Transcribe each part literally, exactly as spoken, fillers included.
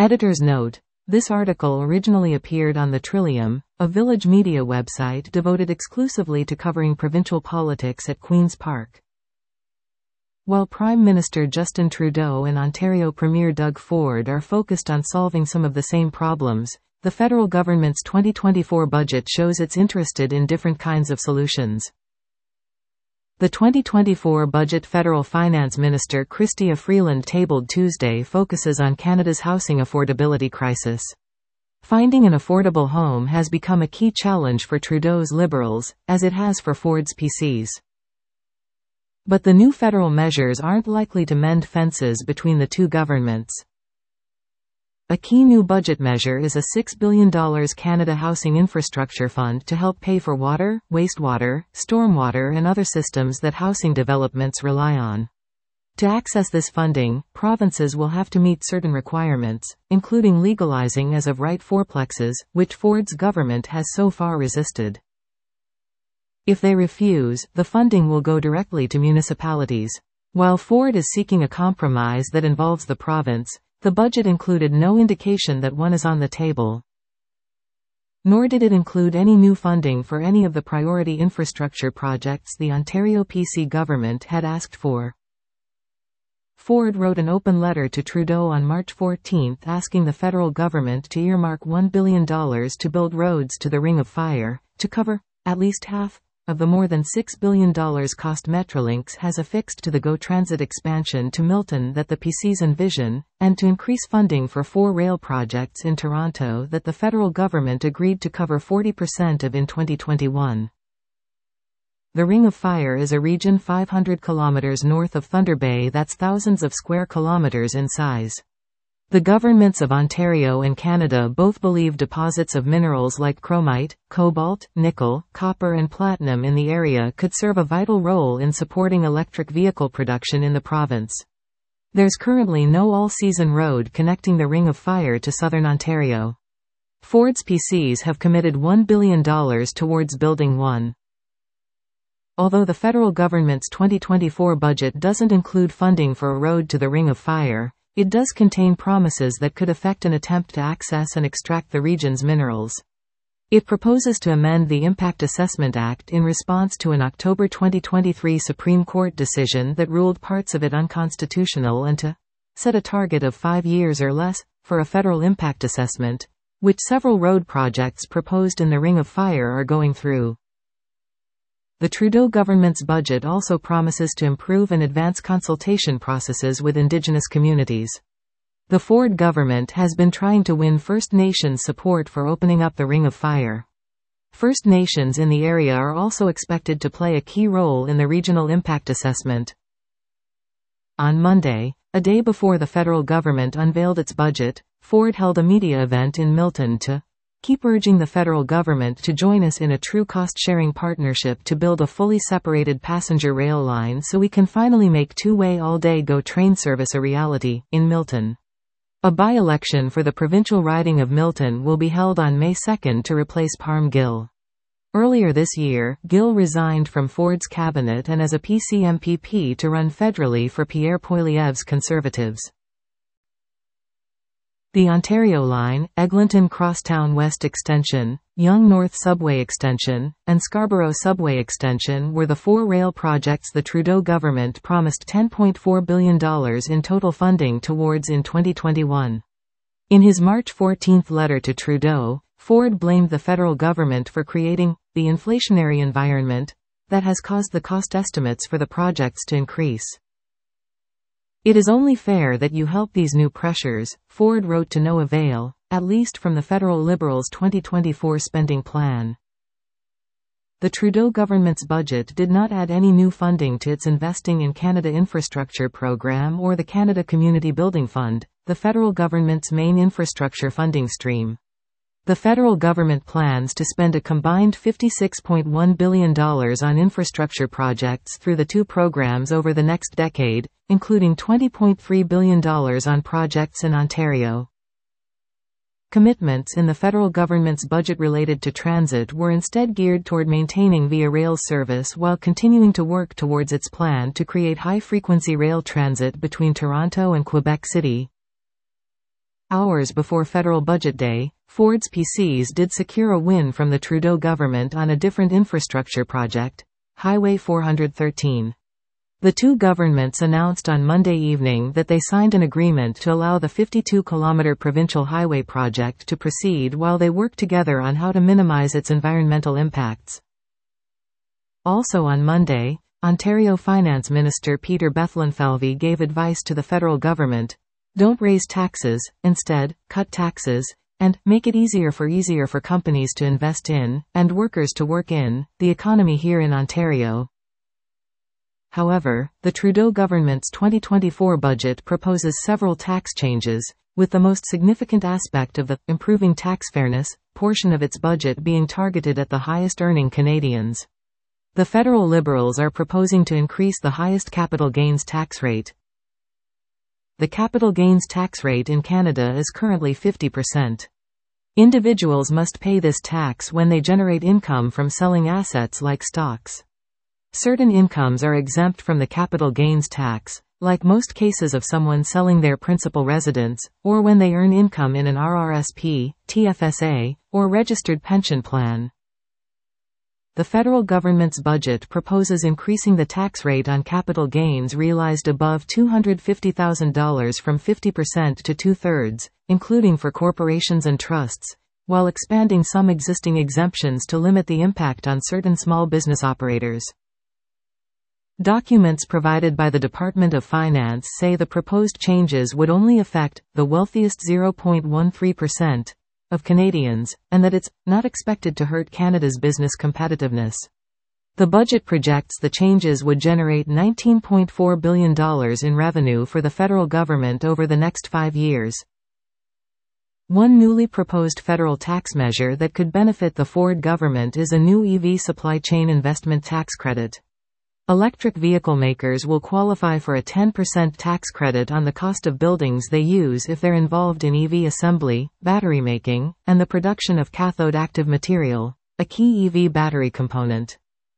Editor's note: this article originally appeared on the Trillium, a Village Media website devoted exclusively to covering provincial politics at Queen's Park. While Prime Minister Justin Trudeau and Ontario Premier Doug Ford are focused on solving some of the same problems, the federal government's twenty twenty-four budget shows it's interested in different kinds of solutions. The twenty twenty-four budget Federal Finance Minister Chrystia Freeland tabled Tuesday focuses on Canada's housing affordability crisis. Finding an affordable home has become a key challenge for Trudeau's Liberals, as it has for Ford's P Cs. But the new federal measures aren't likely to mend fences between the two governments. A key new budget measure is a six billion dollars Canada Housing Infrastructure Fund to help pay for water, wastewater, stormwater and other systems that housing developments rely on. To access this funding, provinces will have to meet certain requirements, including legalizing as of right fourplexes, which Ford's government has so far resisted. If they refuse, the funding will go directly to municipalities. While Ford is seeking a compromise that involves the province, the budget included no indication that one is on the table. Nor did it include any new funding for any of the priority infrastructure projects the Ontario P C government had asked for. Ford wrote an open letter to Trudeau on March fourteenth asking the federal government to earmark one billion dollars to build roads to the Ring of Fire, to cover at least half of the more than six billion dollars cost Metrolinx has affixed to the GO Transit expansion to Milton that the P Cs envision, and to increase funding for four rail projects in Toronto that the federal government agreed to cover forty percent of in twenty twenty-one. The Ring of Fire is a region five hundred kilometers north of Thunder Bay that's thousands of square kilometers in size. The governments of Ontario and Canada both believe deposits of minerals like chromite, cobalt, nickel, copper and platinum in the area could serve a vital role in supporting electric vehicle production in the province. There's currently no all-season road connecting the Ring of Fire to southern Ontario. Ford's P Cs have committed one billion dollars towards building one. Although the federal government's twenty twenty-four budget doesn't include funding for a road to the Ring of Fire, it does contain promises that could affect an attempt to access and extract the region's minerals. It proposes to amend the Impact Assessment Act in response to an October twenty twenty-three Supreme Court decision that ruled parts of it unconstitutional and to set a target of five years or less for a federal impact assessment, which several road projects proposed in the Ring of Fire are going through. The Trudeau government's budget also promises to improve and advance consultation processes with Indigenous communities. The Ford government has been trying to win First Nations support for opening up the Ring of Fire. First Nations in the area are also expected to play a key role in the regional impact assessment. On Monday, a day before the federal government unveiled its budget, Ford held a media event in Milton to keep urging the federal government to join us in a true cost-sharing partnership to build a fully separated passenger rail line so we can finally make two-way all-day GO train service a reality, in Milton. A by-election for the provincial riding of Milton will be held on May second to replace Parm Gill. Earlier this year, Gill resigned from Ford's cabinet and as a P C M P P to run federally for Pierre Poilievre's Conservatives. The Ontario Line, Eglinton Crosstown West Extension, Yonge North Subway Extension, and Scarborough Subway Extension were the four rail projects the Trudeau government promised ten point four billion dollars in total funding towards in twenty twenty-one. In his March fourteenth letter to Trudeau, Ford blamed the federal government for creating the inflationary environment that has caused the cost estimates for the projects to increase. It is only fair that you help these new pressures, Ford wrote, to no avail, at least from the federal Liberals' twenty twenty-four spending plan. The Trudeau government's budget did not add any new funding to its Investing in Canada Infrastructure program or the Canada Community Building Fund, the federal government's main infrastructure funding stream. The federal government plans to spend a combined fifty-six point one billion dollars on infrastructure projects through the two programs over the next decade, including twenty point three billion dollars on projects in Ontario. Commitments in the federal government's budget related to transit were instead geared toward maintaining Via Rail service while continuing to work towards its plan to create high-frequency rail transit between Toronto and Quebec City. Hours before federal budget day, Ford's P Cs did secure a win from the Trudeau government on a different infrastructure project, Highway four thirteen. The two governments announced on Monday evening that they signed an agreement to allow the fifty-two kilometer provincial highway project to proceed while they work together on how to minimize its environmental impacts. Also on Monday, Ontario Finance Minister Peter Bethlenfalvy gave advice to the federal government: don't raise taxes, instead, cut taxes, and make it easier for easier for companies to invest in, and workers to work in, the economy here in Ontario. However, the Trudeau government's twenty twenty-four budget proposes several tax changes, with the most significant aspect of the improving tax fairness portion of its budget being targeted at the highest earning Canadians. The federal Liberals are proposing to increase the highest capital gains tax rate. The capital gains tax rate in Canada is currently fifty percent. Individuals must pay this tax when they generate income from selling assets like stocks. Certain incomes are exempt from the capital gains tax, like most cases of someone selling their principal residence, or when they earn income in an R R S P, T F S A, or registered pension plan. The federal government's budget proposes increasing the tax rate on capital gains realized above two hundred fifty thousand dollars from fifty percent to two-thirds, including for corporations and trusts, while expanding some existing exemptions to limit the impact on certain small business operators. Documents provided by the Department of Finance say the proposed changes would only affect the wealthiest zero point one three percent of Canadians, and that it's not expected to hurt Canada's business competitiveness. The budget projects the changes would generate nineteen point four billion dollars in revenue for the federal government over the next five years. One newly proposed federal tax measure that could benefit the Ford government is a new E V supply chain investment tax credit. Electric vehicle makers will qualify for a ten percent tax credit on the cost of buildings they use if they're involved in E V assembly, battery making, and the production of cathode active material, a key E V battery component.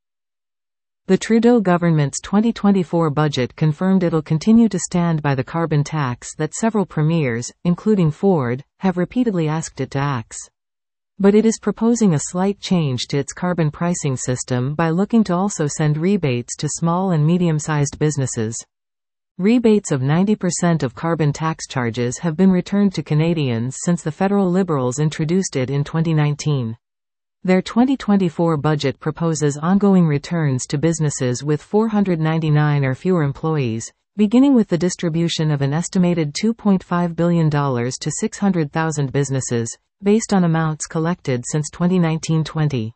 The Trudeau government's twenty twenty-four budget confirmed it'll continue to stand by the carbon tax that several premiers, including Ford, have repeatedly asked it to axe. But it is proposing a slight change to its carbon pricing system by looking to also send rebates to small and medium-sized businesses. Rebates of ninety percent of carbon tax charges have been returned to Canadians since the federal Liberals introduced it in twenty nineteen. Their twenty twenty-four budget proposes ongoing returns to businesses with four hundred ninety-nine or fewer employees, beginning with the distribution of an estimated two point five billion dollars to six hundred thousand businesses, based on amounts collected since twenty nineteen twenty.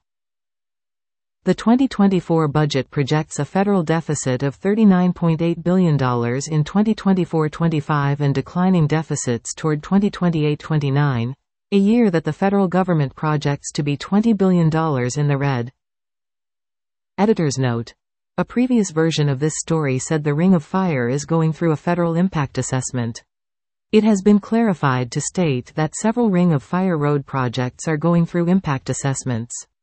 The twenty twenty-four budget projects a federal deficit of thirty-nine point eight billion dollars in twenty twenty-four twenty-five and declining deficits toward twenty twenty-eight twenty-nine, a year that the federal government projects to be twenty billion dollars in the red. Editor's note: a previous version of this story said the Ring of Fire is going through a federal impact assessment. It has been clarified to state that several Ring of Fire road projects are going through impact assessments.